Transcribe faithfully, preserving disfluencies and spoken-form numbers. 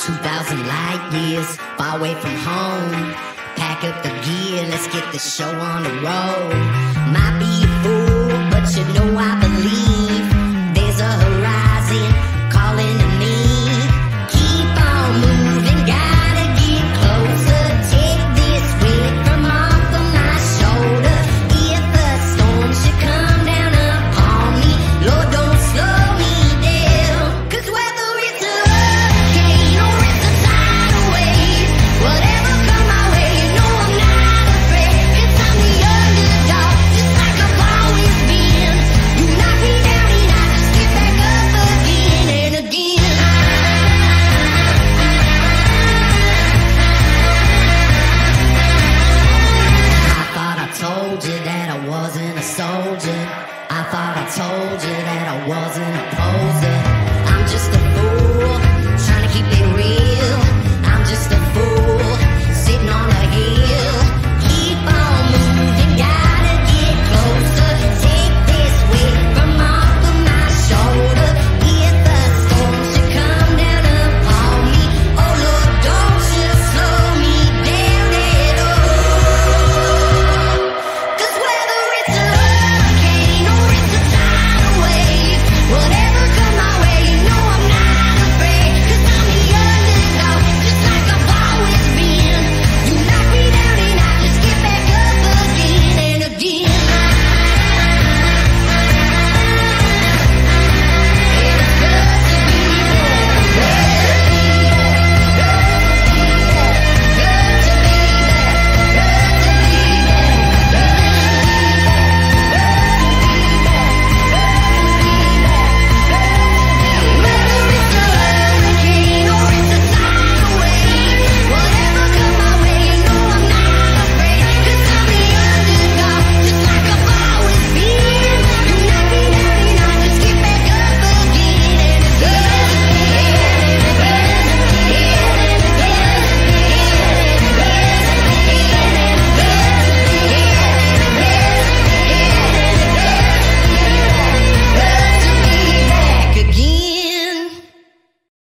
two thousand light years, far away from home. Pack up the gear, let's get the show on the road. Might be a fool, but you know I believe there's a horizon calling to me. Keep on moving, gotta get closer. Take this weight from off of my shoulder. If a storm should come down upon me, Lord, don't slow me down. 'Cause whether it's a hurricane or it's a tidal wave, whatever come my way, you know I'm not afraid. 'Cause I'm the underdog, just like I've always been. You knock me down and I just get back up again and again. I thought I told you that I wasn't a soldier. I thought I told you that I wasn't a poser.